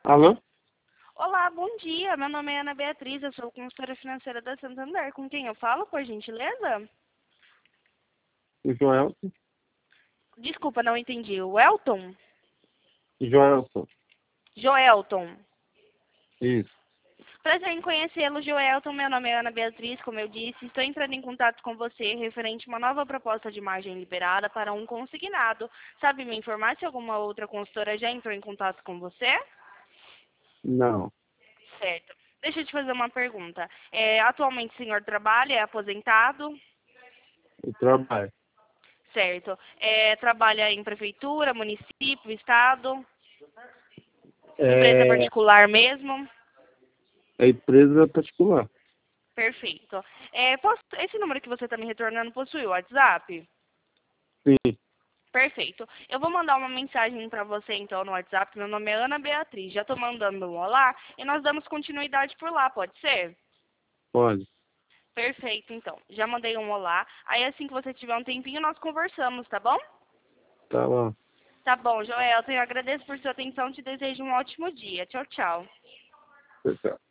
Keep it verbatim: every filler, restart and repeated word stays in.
Alô? Olá, bom dia. Meu nome é Ana Beatriz, eu sou consultora financeira da Santander. Com quem eu falo, por gentileza? O Joelson? Desculpa, não entendi. O Elton? Joelson. Joelton. Isso. Prazer em conhecê-lo, Joelton. Meu nome é Ana Beatriz, como eu disse. Estou entrando em contato com você referente a uma nova proposta de margem liberada para um consignado. Sabe me informar se alguma outra consultora já entrou em contato com você? Não. Certo. Deixa eu te fazer uma pergunta. É, atualmente o senhor trabalha, é aposentado? Eu trabalho. Certo. É, trabalha em prefeitura, município, estado, empresa É, particular mesmo? é empresa particular. Perfeito. É, posso- esse número que você está me retornando possui o WhatsApp? Sim, Perfeito. Eu vou mandar uma mensagem para você então no WhatsApp. Meu nome é Ana Beatriz. Já estou mandando um olá e nós damos continuidade por lá, pode ser? pode. Perfeito, então. Já mandei um olá. Aí assim que você tiver um tempinho, nós conversamos, tá bom? Tá lá. Tá bom, Joel. Eu agradeço por sua atenção. Te desejo um ótimo dia. Tchau, tchau. Tchau, tchau.